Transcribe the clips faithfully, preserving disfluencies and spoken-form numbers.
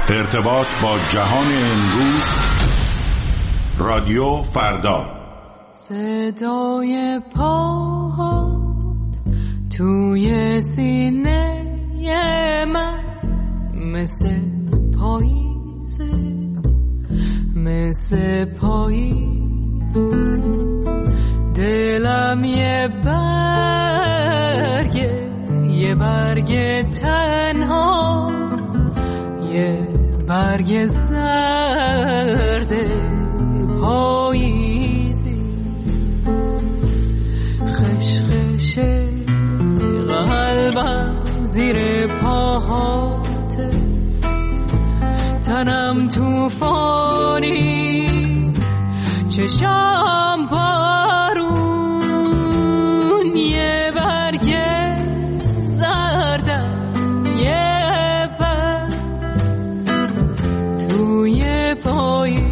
ارتباط با جهان امروز، رادیو فردا. صدای پاهات توی سینه من مثل پاییزه، مثل پاییز. دلم یه برگه، یه برگ تنها، یه برگ زرد پاییزی. خشخشه قلبم زیر پاهاته، تنم توفانی، چشام بارون. یه برگ زردم، یه برگ توی پاییز.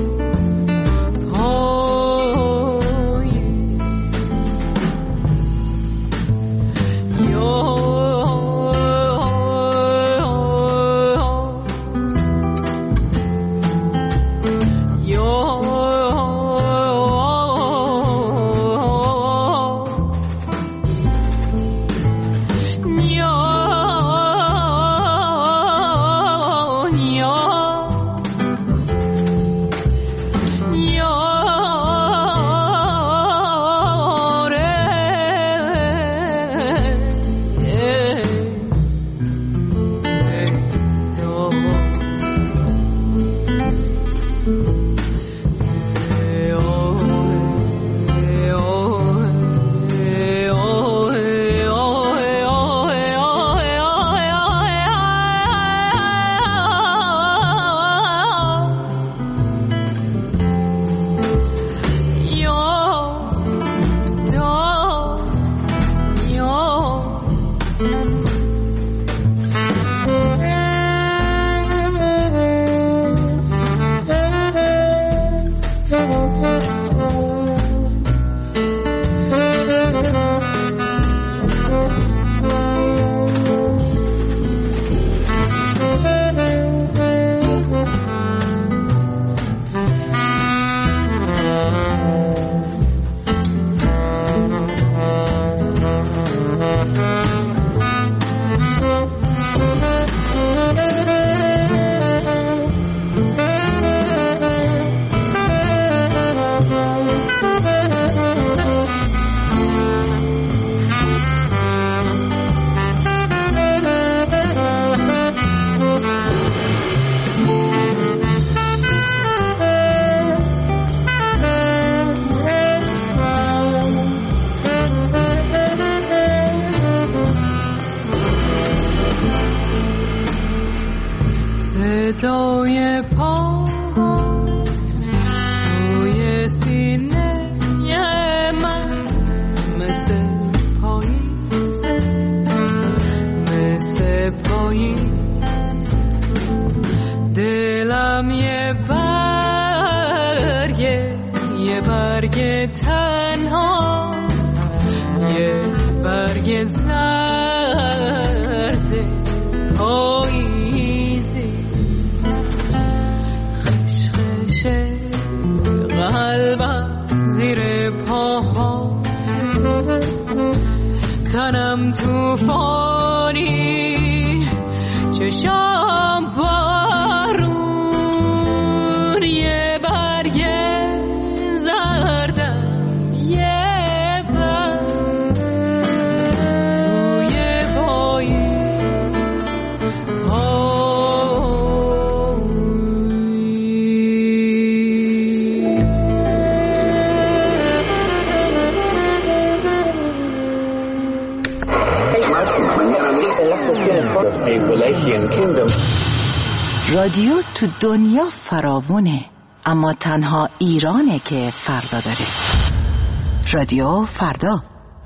صدای پا توی سینه من مثل پاییزه، مثل پاییز. دلم یه برگه، یه برگ تنها، یه برگ زرد پاییزی. قلبم زیر پاها، تنم توفانی، چشام بارون. یه برگ زردم، یه برگ توی پاییز. رادیو تو دنیا فراوونه، اما تنها ایرانه که فردا داره. رادیو فردا.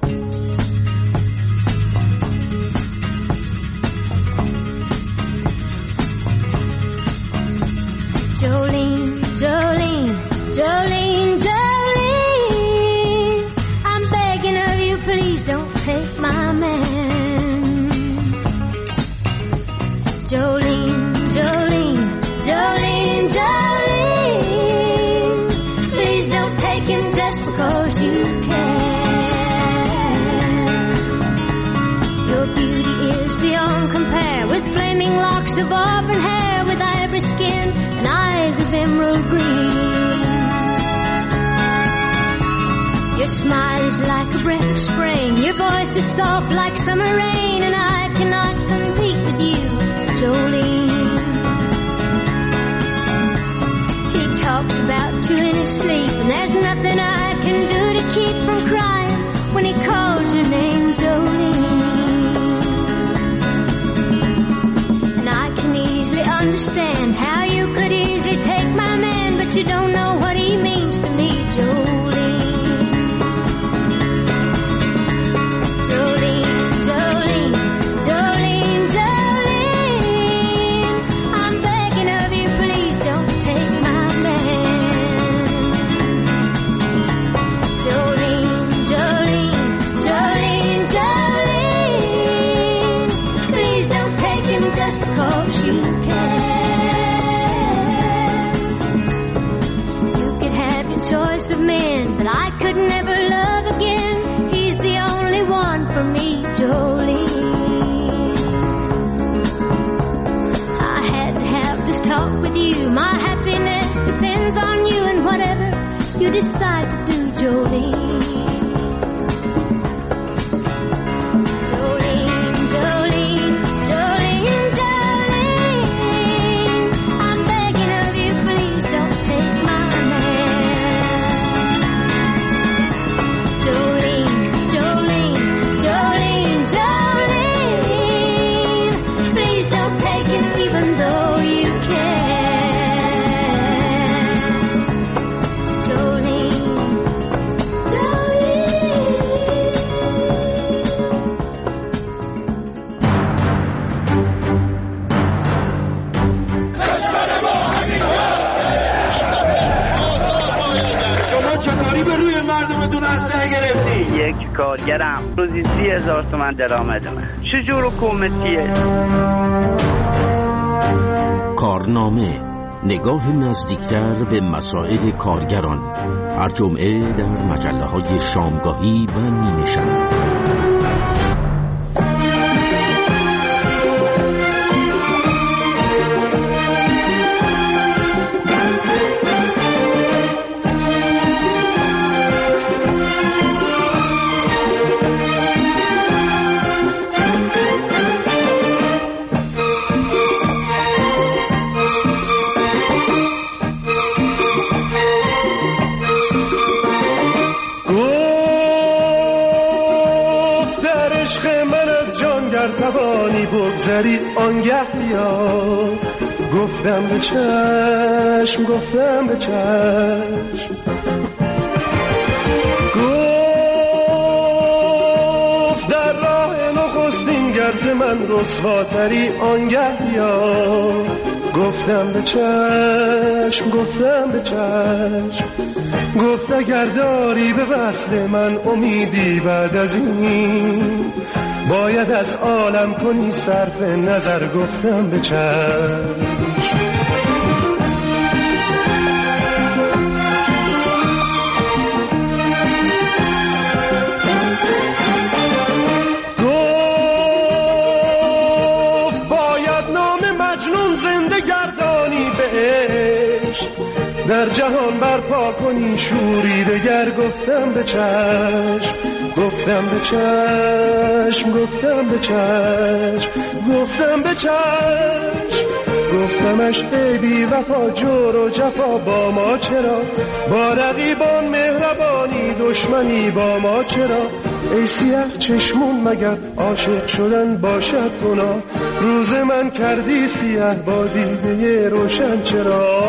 Jolene, Jolene, Jolene, Jolene, I'm begging of you, please don't take my man. Jolene, Jolene, locks of auburn hair with ivory skin and eyes of emerald green. Your smile is like a breath of spring, your voice is soft like summer rain, and I cannot compete with you, Jolene. He talks about you in his sleep, and there's nothing I can do to keep from crying when he calls your name, Jolene. And I can easily understand how you could easily take my man, but you don't know what he means to me, Jolene. Choice of men, but I could never love again. He's the only one for me, Jolene. I had to have this talk with you. My happiness depends on you and whatever you decide to do, Jolene. کارگرم روزی سی هزار تومن درآمد من. چجور حکومتیه؟ کارنامه، نگاه نزدیکتر به مسائل کارگران، هر جمعه در مجله های شامگاهی و نیمه شب. توانی بگذری آنگه بیا، گفتم به چشم گفتم به چشم، گفت در راه نخستین گرز من رسواتری آنگه بیا، گفتم به چشم گفتم به چشم، گفت اگر داری به وصل من امیدی بعد از این، باید از عالم کنی صرف نظر، گفتم به چشم. گفت باید نام مجنون زنده گردانی بهشت، در جهان برپا کنی شوری دگر، گفتم به چشم گفتم به چشم گفتم به چشم گفتم به چشم، گفتمش ای بی وفا جور و جفا با ما چرا، با رقیبان مهربانی دشمنی با ما چرا، ای سیاه چشمون مگر عاشق شدن باشد گناه، روز من کردی سیاه با دیده روشن چرا،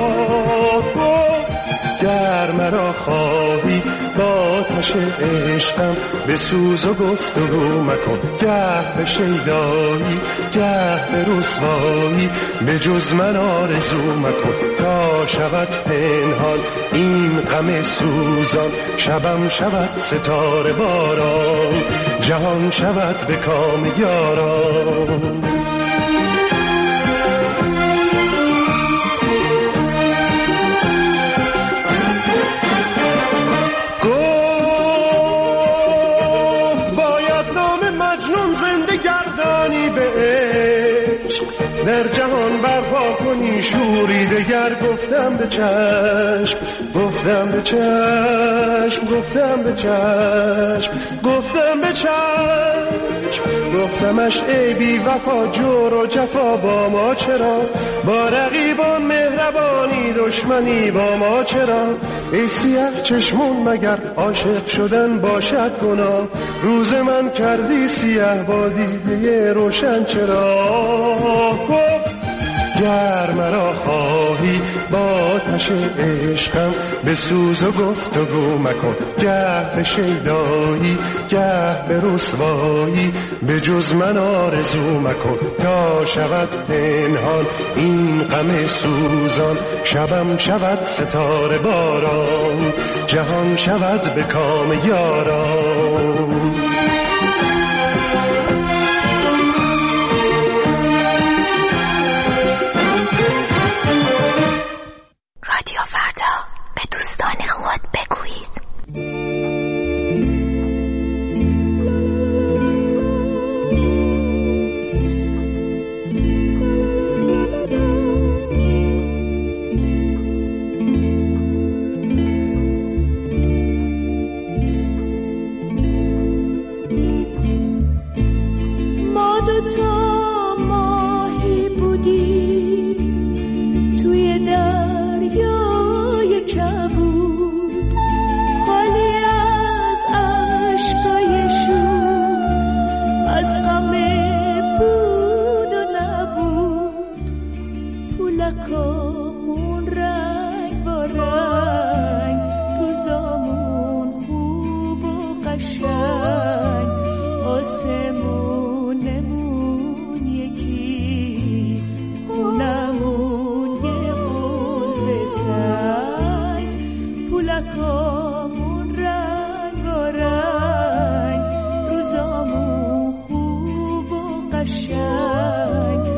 گر مرا خواهی با آتش عشقم به سوز و گفتگو مکن، گه به شیدایی گه به رسوایی به جز من آرزو مکن، تا شود پنهان این غم سوزان، شبم شود ستاره باران، جهان شود به کام یاران. در جهان برپا کنی شوری دگر گفتم به چشم گفتم به چشم گفتم به چشم گفتم به چشم گفتمش ای بی وفا جور و جفا با ما چرا با رقیبان مهربانی دشمنی با ما چرا ای سیاه چشمون مگر عاشق شدن باشد گناه روز من کردی سیاه با دیده روشن چرا گفت گر مرا خواهی با آتش عشقم به سوز و گفتگو مکن گه به شیدایی گه به رسوایی به جز من آرزو مکن تا شود پنهان این غم سوزان شبم شود ستاره باران جهان شود به کام یاران رادیو فردا، به دوستان خود بگویید. ما دوتا ماهی بودیم توی دریای کبود خالی از عشقای شور از غم بود و نبود پولکامون رنگ با رنگ روزامون خوب و قشنگ آسمونمون یکی خونمون یه قلب سنگ پولکامون رنگ و رنگ روزامون خوب و قشنگ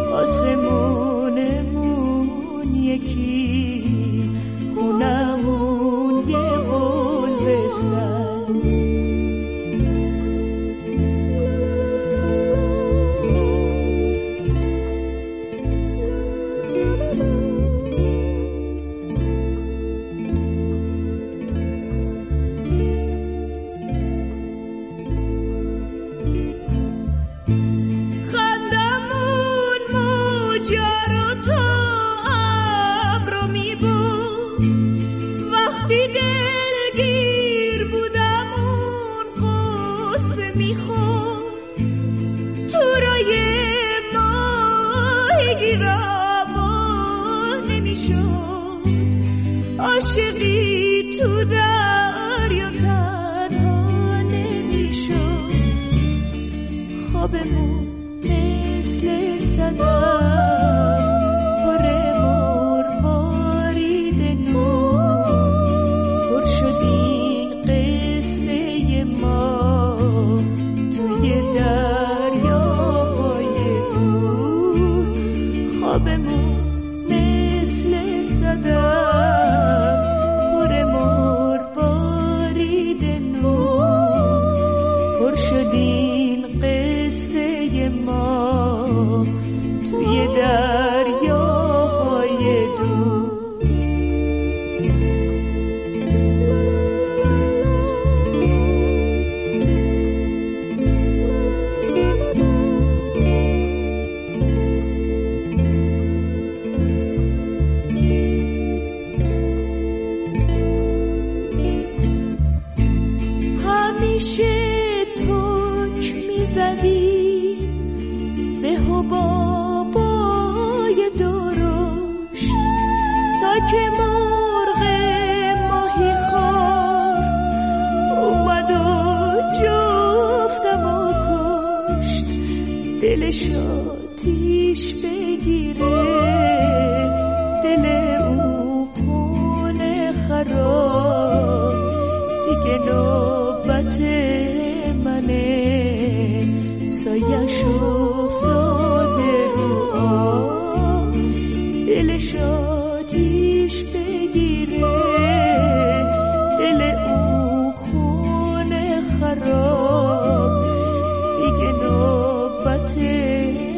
آسمونمون یکی خونمون یه قلب سنگ عاشقی تو دریا تنها نمیشد خوابمون مثل صدف پر مروارید نور پر شد این قصه ما توی دریاهای دور خوابمون مثل صدف شدین قصه ما توی دریاهای دور همیشه به حبابای درشت تا که مرغ ماهی خار اومد و جفتم و کشت دلش آتیش بگیره دل اون خونه خراب دیگه نوبت منه سایش افتاده رو آب دلش آتیش بگیره دل اون خونه خراب دیگه نوبت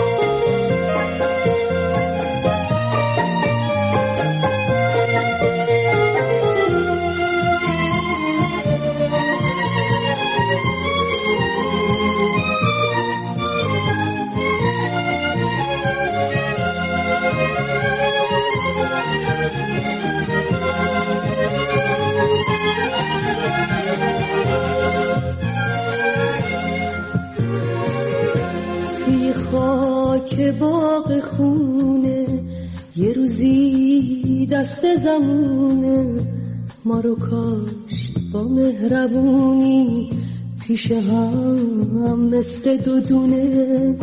توی خاک باغ خونه یه روزی دست زمونه ما رو کاشت با مهربونی پیش هم مثل دو دونه.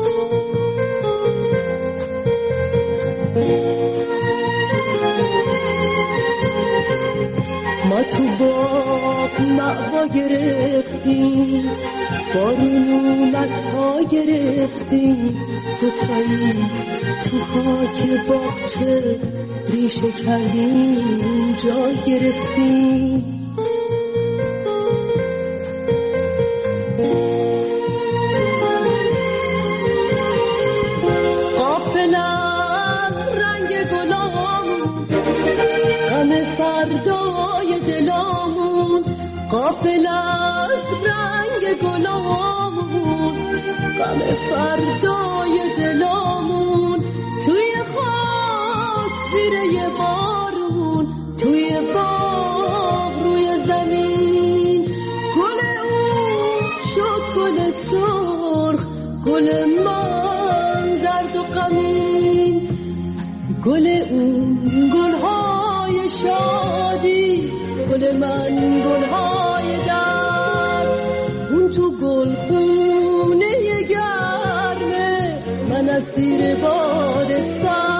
ما تو باغ مأوا گرفتیم بارون اومد پا گرفتیم دوتایی تو خاک باغچه ریشه کردیم جا گرفتیم. غافل از رنگ گلامون غم فردای دلامون غافل از رنگ گلامون غم فردای دلامون توی خاک زیر یه بارون توی باغ روی زمین گل اون شد گل سرخ گل من زرد و غمین گل اون گلهای شادی گل من گلهای درد اون تو گل خونه گرمه من اسیر باد سرد.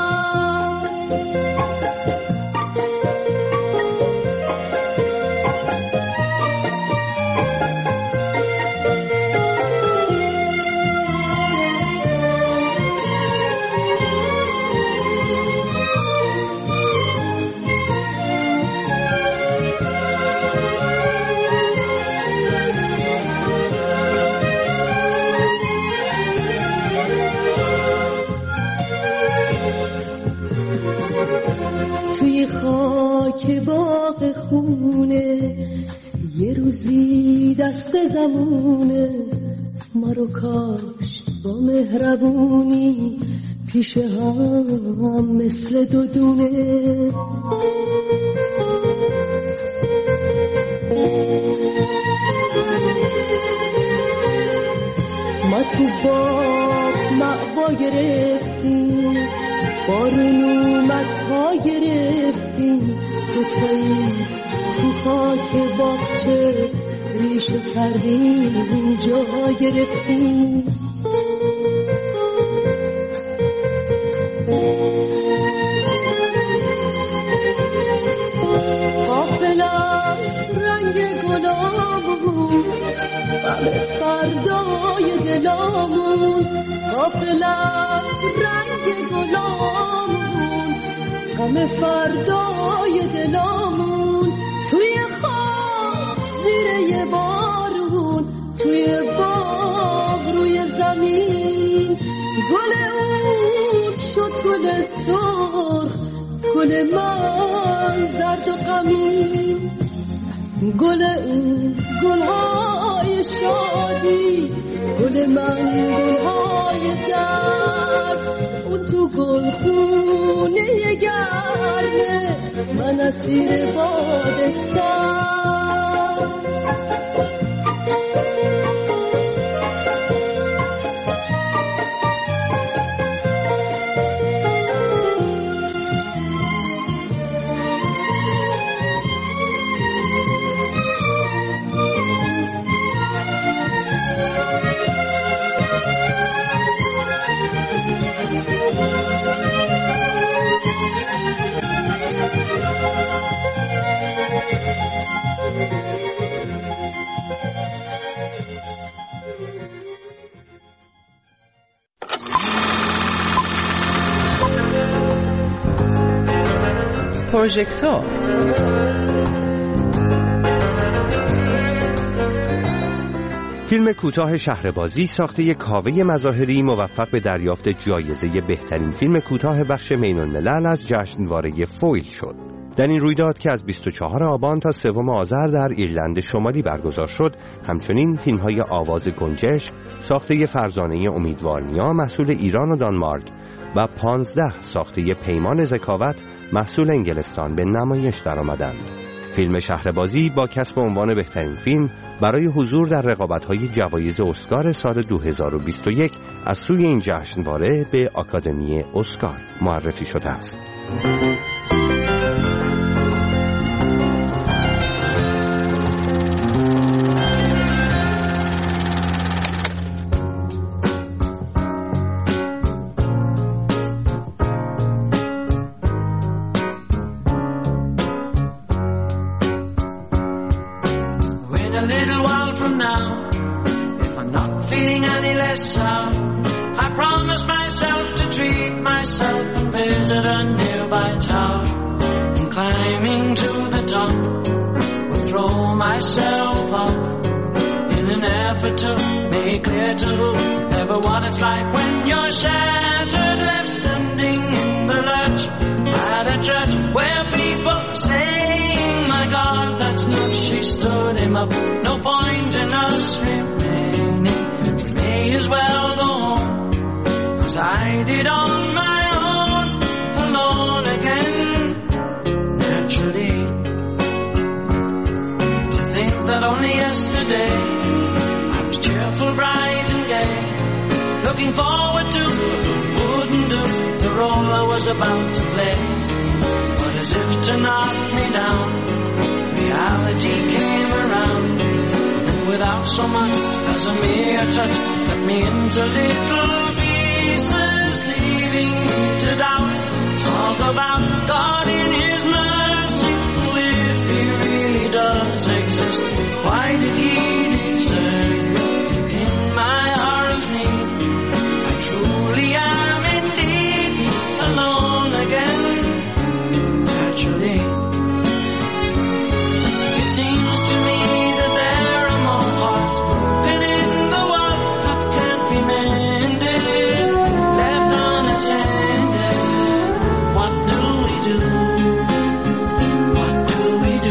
توی خاک باغ خونه یه روزی دست زمونه ما رو کاشت با مهربونی پیش هم مثل دو دونه. ما تو باغ مأوا گرفتیم بارون اومد پا گرفتیم دوتایی تو خاک باغچه ریشه کردیم جا گرفتیم. غافل از رنگ گلامون غم فردای دلامون غافل از رنگ گلامون غم فردای دلامون توی خاک زیر یه بارون توی باغ روی زمین گل اون شد گل سرخ گل من زرد و غمین گل اون گلهای شادی گل من گلهای درد اون تو گل خونه گرمه من اسیر باد سرد. پروژکتور فیلم کوتاه شهربازی ساخته کاوه مظاهری موفق به دریافت جایزه بهترین فیلم کوتاه بخش بین‌الملل از جشنواره فویل شد. در این رویداد که از بیست و چهارم آبان تا سوم آذر در ایرلند شمالی برگزار شد، همچنین فیلم‌های آواز گنجشک ساخته فرزانه امیدوارنیا محصول ایران و دانمارک و پانزده ساخته پیمان ذکاوت محصول انگلستان به نمایش درآمدند. فیلم شهربازی با کسب عنوان بهترین فیلم برای حضور در رقابت‌های جوایز اسکار سال دو هزار و بیست و یک از سوی این جشنواره به آکادمی اسکار معرفی شده است. Looking forward to wouldn't do the role I was about to play, but as if to knock me down, reality came around, and without so much as a mere touch, cut me into little pieces, leaving me to doubt. Talk about God in His mercy, if He really does exist, why did He desert me in my hour of need? I am indeed alone again, naturally. It seems to me that there are more hearts broken in the world that can't be mended, left unattended. What do we do? What do we do?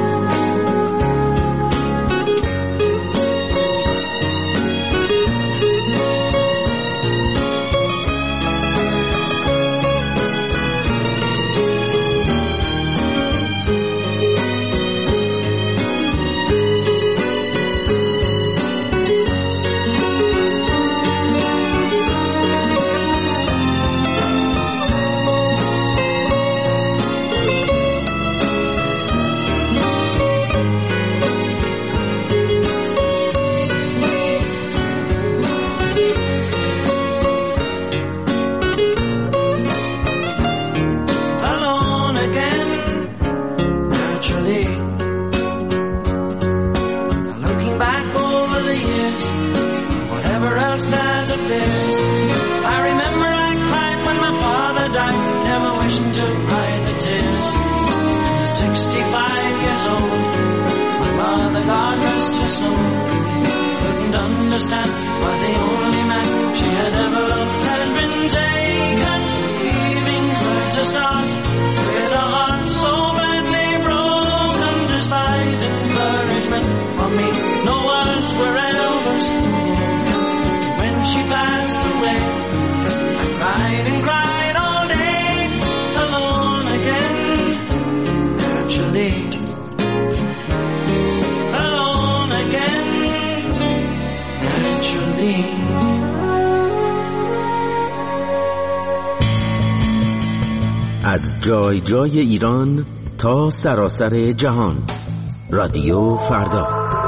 از جای جای ایران تا سراسر جهان، رادیو فردا.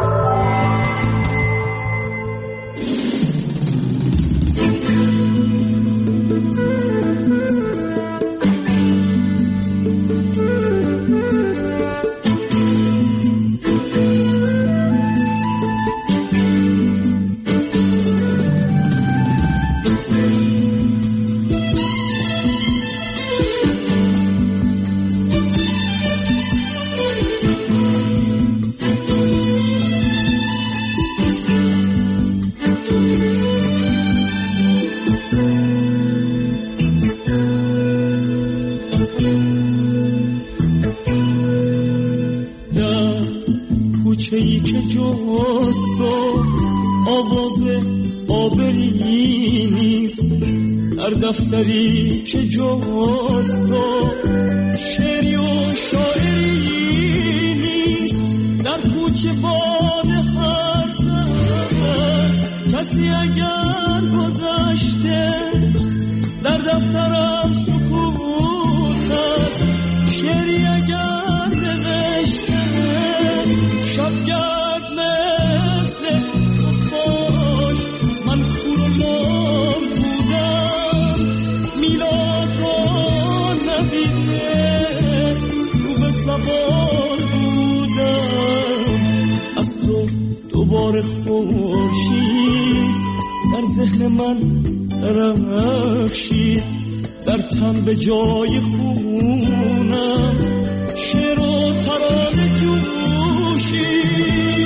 کوچه‌ای که جست و آواز آبری نیست، در دفتری که جست و شعری و شاعری که باد هر کسی اگر گذشته در دفترم سکوت است، شعری اگر نوشته شبگرد مثل خفاش من کور و لام بودم، میلاد را ندیده رو به زبان بودم. از تو دوباره خورشید در ذهن من درخشید، در تن به جای خونم شعر و ترانه جوشید.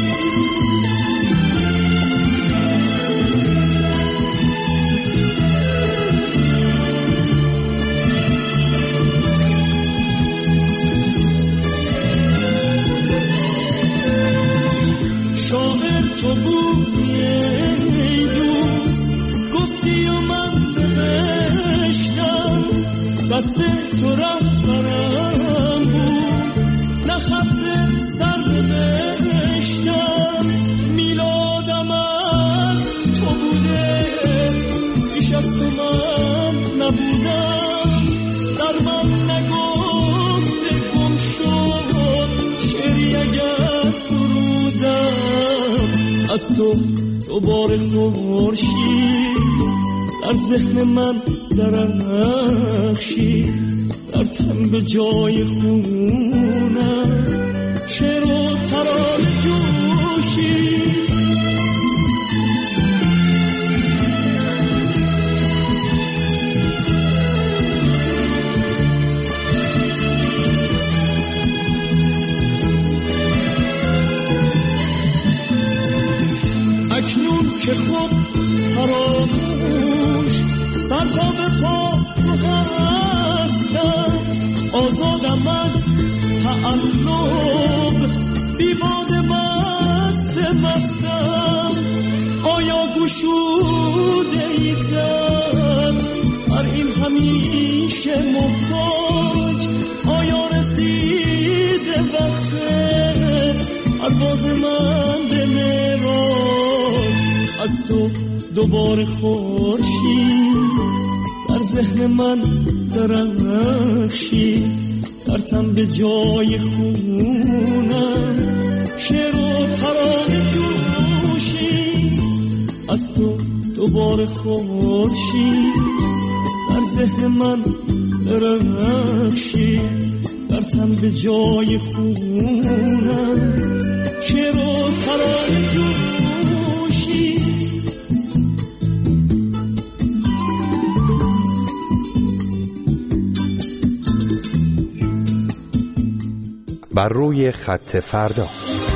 شاعر تو بودی ای دوست، گفتی و من نوشتم، دست تو رهبرم بود نه خط سر نوشتم. میلادم از تو بوده پیش از تو من نبودم، در من نگفته گم شد شعری اگر سرودم. از تو دوباره خورشید در ذهن من درخشید، در تن به جای خونم شعر و ترانه جوشید. اکنون که خود فراموش سر پا به پا هستم، آزادم از تعلق بی باد مست مستم. آیا گشوده ایدن بر این همیشه محتاج، آیا رسیده وقت پرواز من به معراج. از تو دوباره خورشید در ذهن من درخشید، در تن به جای خونم شعر و ترانه جوشید. از تو دوباره خورشید در ذهن من درخشید، در تن به جای خونم شعر و ترانه جوشید. بر روی خط فردا.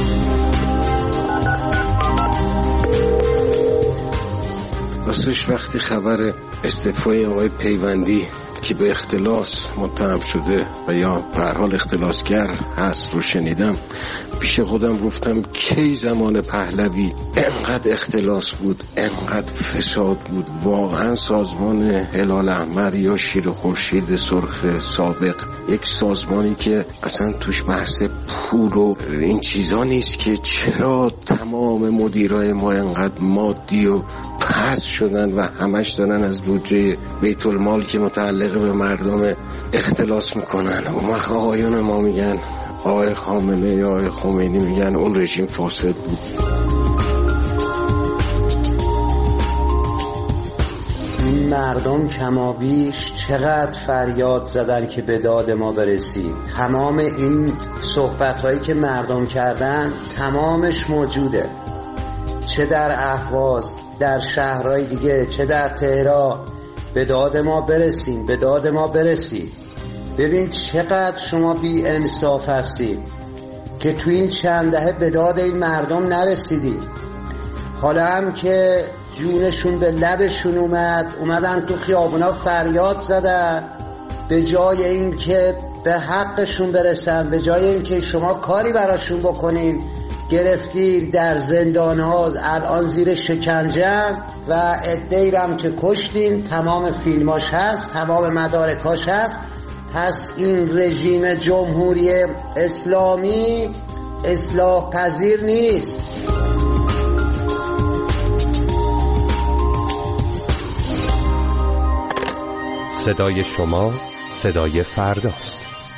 راستش وقتی خبر استعفای آقای پیوندی که به اختلاس متهم شده و یا به هر حال اختلاسگر هست رو شنیدم، پیش خودم گفتم کی زمان پهلوی انقدر اختلاس بود، انقدر فساد بود. واقعا سازمان هلال احمر یا شیر خورشید سرخ سابق یک سازمانی که اصلا توش بحث پول و این چیزا نیست که چرا تمام مدیرای ما انقدر مادی و پس شدن و همش دارن از بودجه بیت المال که متعلق به مردم اختلاس میکنن. و آقایون ما میگن، آقای خامنه یا آقای خمینی میگن اون رژیم فاسد بود. این مردم کمابیش چقدر فریاد زدن که به داد ما برسید. تمام این صحبت هایی که مردم کردن تمامش موجوده، چه در اهواز، در شهرهای دیگه، چه در تهران. به داد ما برسید، به داد ما برسید. ببین چقدر شما بی انصاف هستید که تو این چند دهه به داد این مردم نرسیدید. حالا هم که جونشون به لبشون اومد، اومدن تو خیابونا فریاد زدن، به جای این که به حقشون برسن، به جای این که شما کاری براشون بکنین، گرفتید در زندان‌ها، الان زیر شکنجه و عده‌ای هم که کشتین. تمام فیلماش هست، تمام مدارکاش هست. پس این رژیم جمهوری اسلامی اصلاح پذیر نیست. صدای شما صدای فرداست.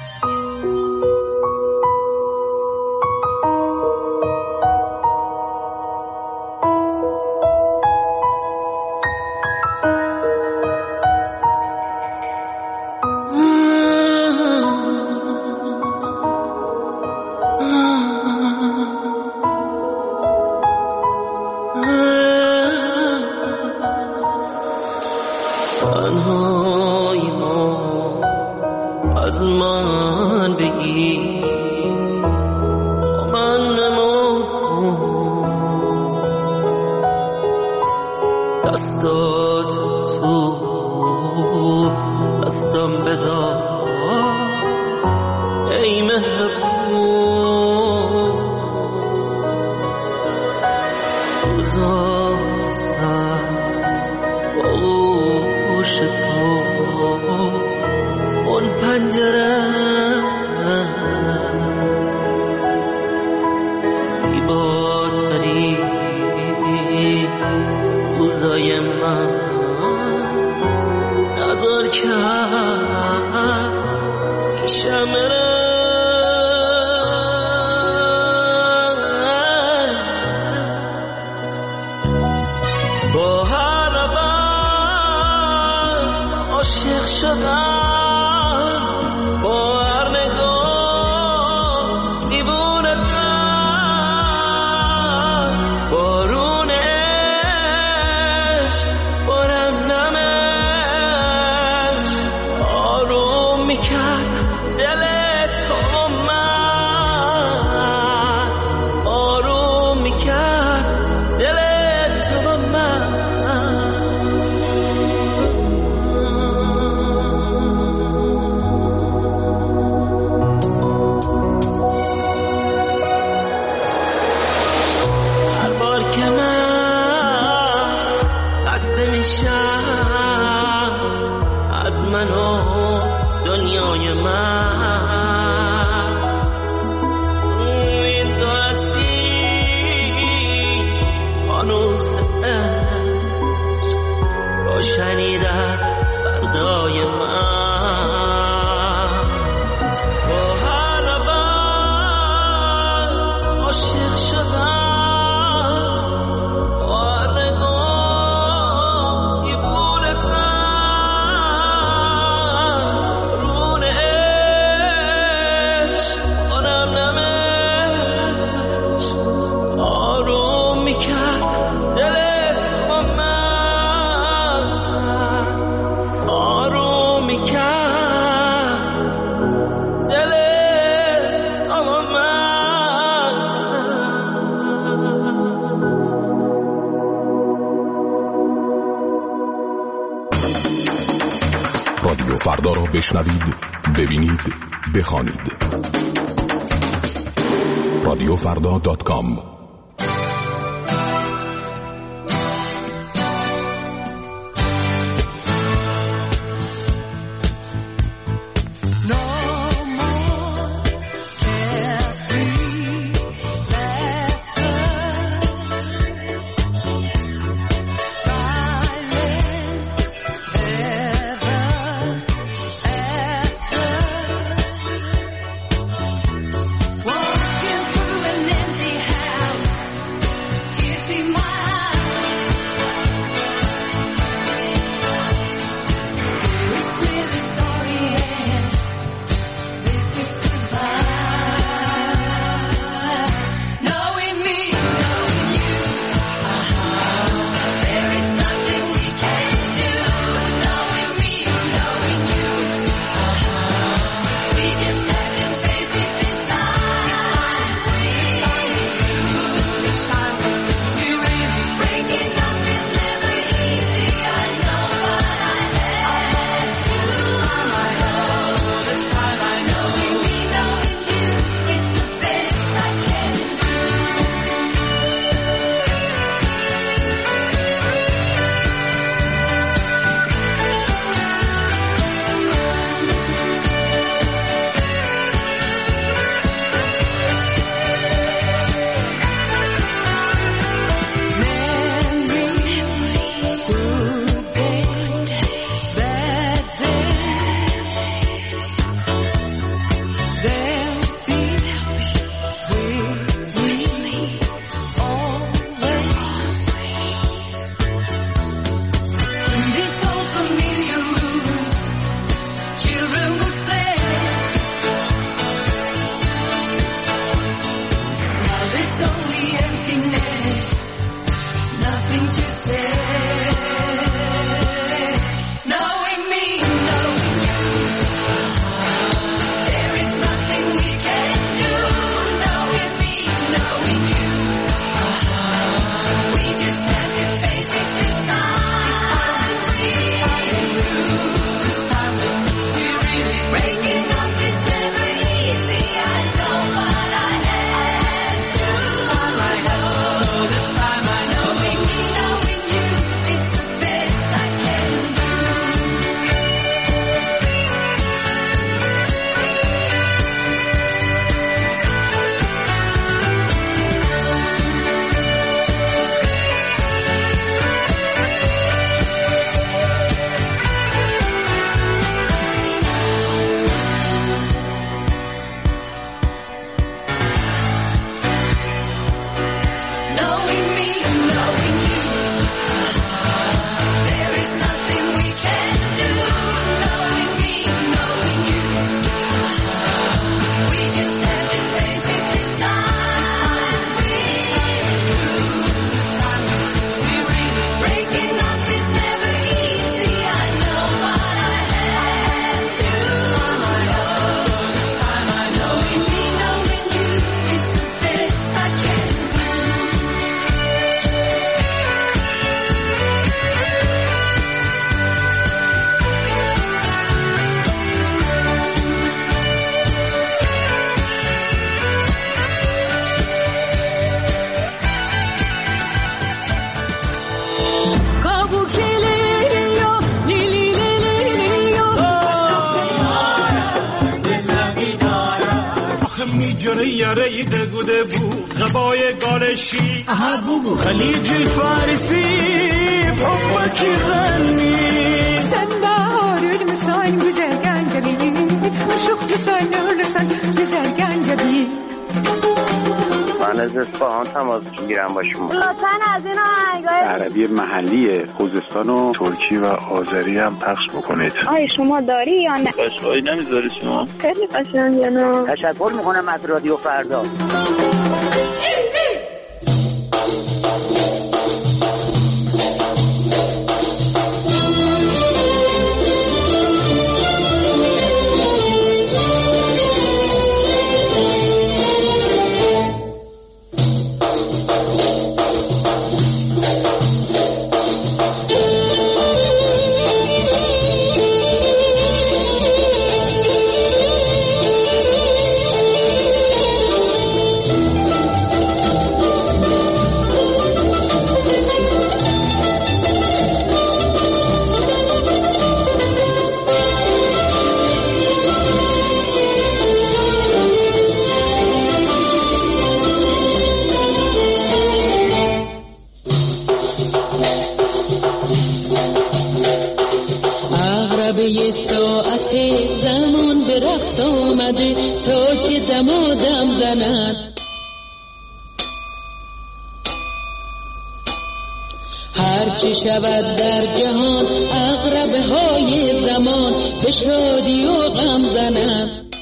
رادیو فردا را بشنوید، ببینید، بخوانید. رادیو فردا دات کام. Walking through an empty house. یاره دگوده بود غبای گالشی خلیج فارسی حبکی غنی sen bağırır mısın güzel gencebi Uşuk güzel nörlüsün güzel gencebi من از اصفهان تماس میگیرم با شما. لطفاً از این آهنگای عربی محلی خوزستان و ترکی و آذری هم پخش بکنید. آیا شما داری یا نه؟ قشقایی نمیذاری شما؟ خیلی قشنگه نه. تشکر میکنم از رادیو فردا. هرچی شود در جهان عقربه های زمان به شادی و غم زنند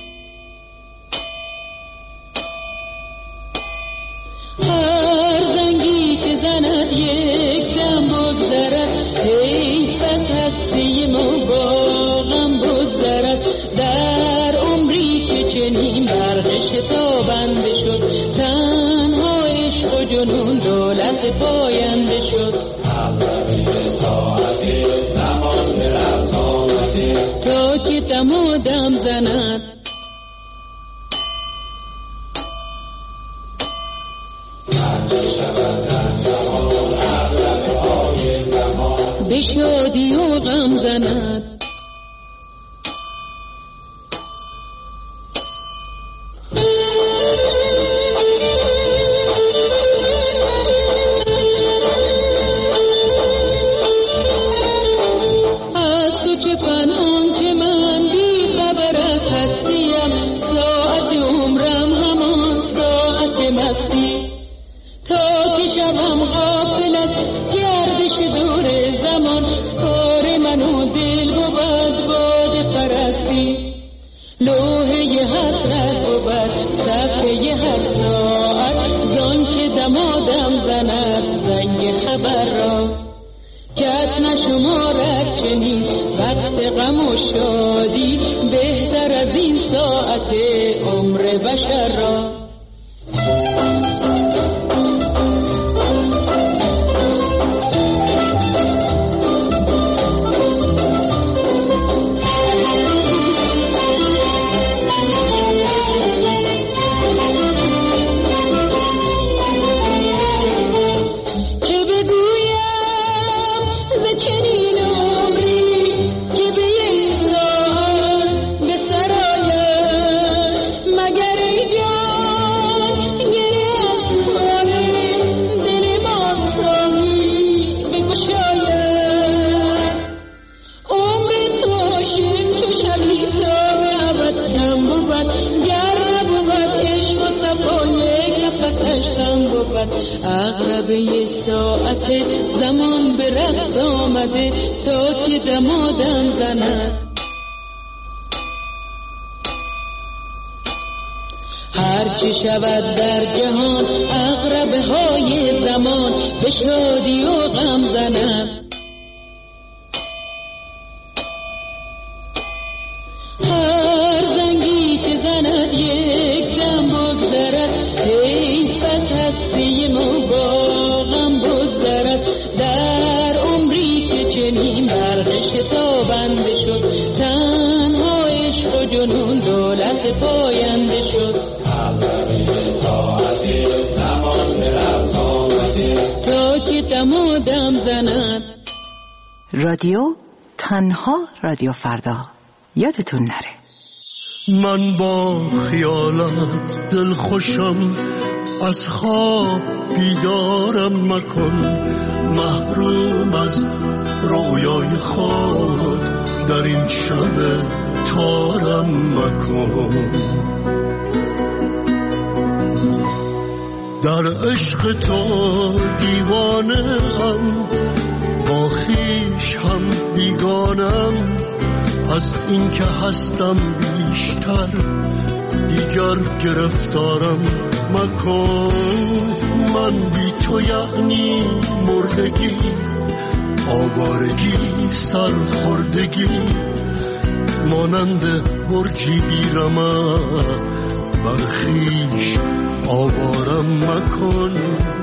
هر زنگی که زند یک دم بگذرد ای پس هستی ما با غم بگذرد در عمری که چنین برق شتابنده شد تنها عشق و جنون دولت پاینده شد تا که دم و دم زند به شادی و غم زند شود. عقرب یه ساعت زمان به رقص آمده تا که دمادم زند. هرچی شود در جهان عقرب های زمان به شادی و غم زند. هر زنگی که زند یک دم بگذرد، حیف از هستی ما با غم بگذرد. در عمری که چنین برق شتابنده شد، تنها عشق و جنون دولت پاینده شد. تا که دمادم زند. رادیو تنها رادیو فردا، یادتون نره. من با خیالت دل خوشم، از خواب بیدارم مکن. محروم از رویای خود در این شب تارم مکن. در عشق تو دیوانه هم، با خویش هم بیگانم. از این که هستم بیشتر دیگر گرفتارم مکن. من بی تو یعنی مردگی، آوارگی، سرخوردگی، مانند برجی بیرمق بر خویش آوارم مکن.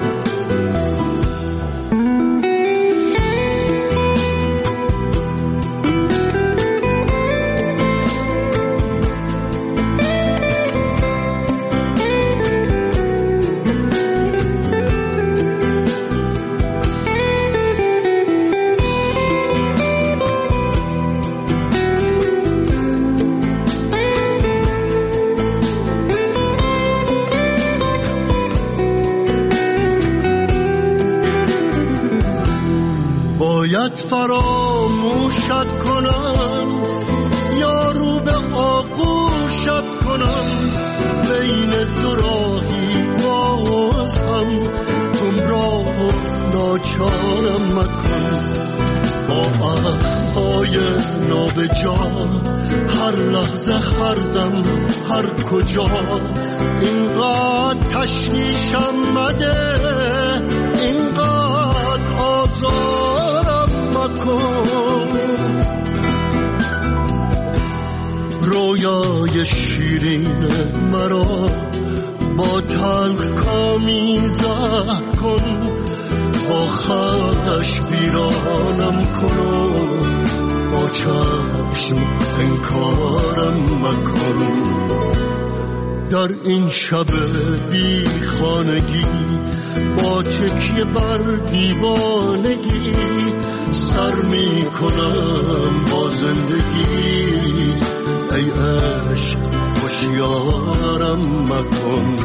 فراموشت کنم یا رو به آغوشت کنم. بین دو راهی باز هم گمراه و ناچارم مکن. با عهدهای نابجا هر لحظه هر دم هر کجا اینقدر تشویشم مده، اینقدر آزارم مکن. رویای شیرین مرا با تلخ کامی زهر کن. با خواهش بیرانم کن و با چشم انکارم مکن. در این شب بی خانگی با تکیه بر دیوانگی سر می کنم با زندگی. ای عشق هوشیارم مکن.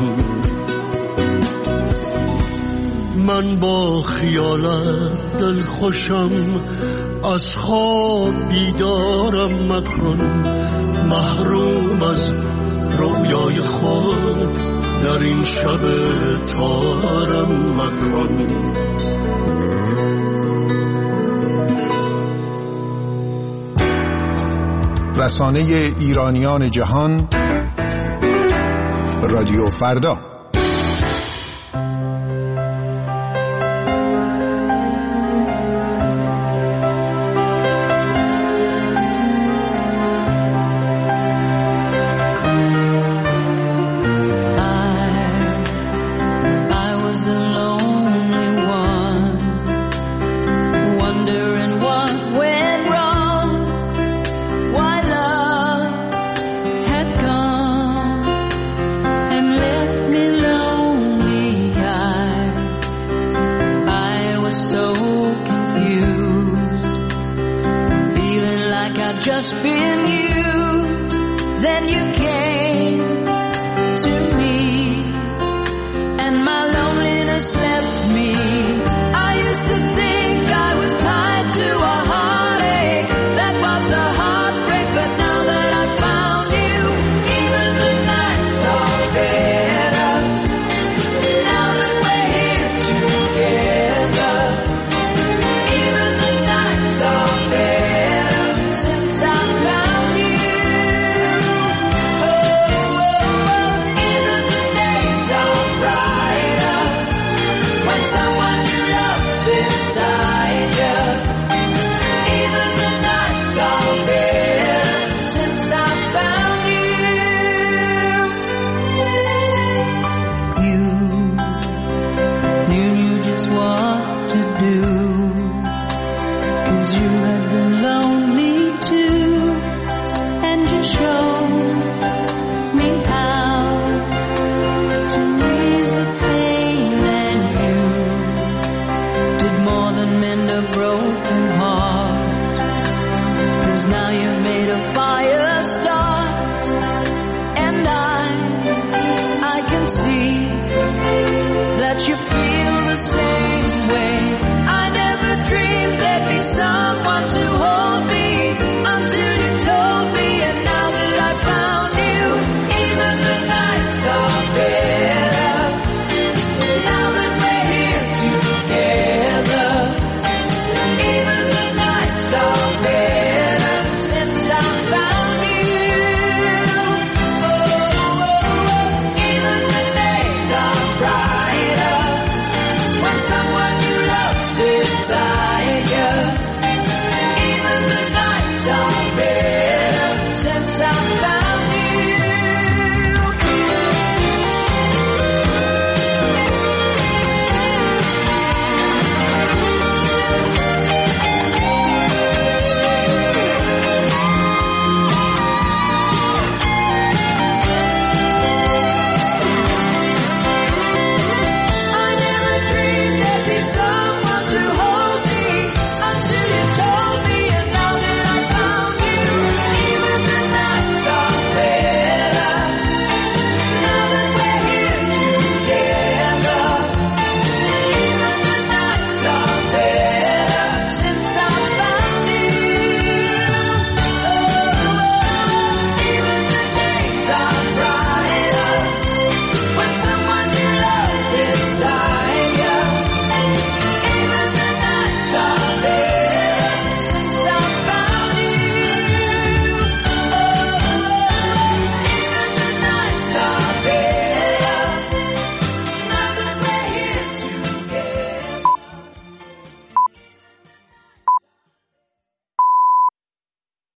من با خیالت دل خوشم، از خواب بیدارم مکن. محروم از رویای خود در این شب تارم مکن. رسانه ایرانیان جهان، رادیو فردا. Just been used, then you came to me, and my loneliness left me. I used to think I was tied to a heartache, that was the heartbreak, but now that I found you, even the nights are better. Now that we're here 'cause now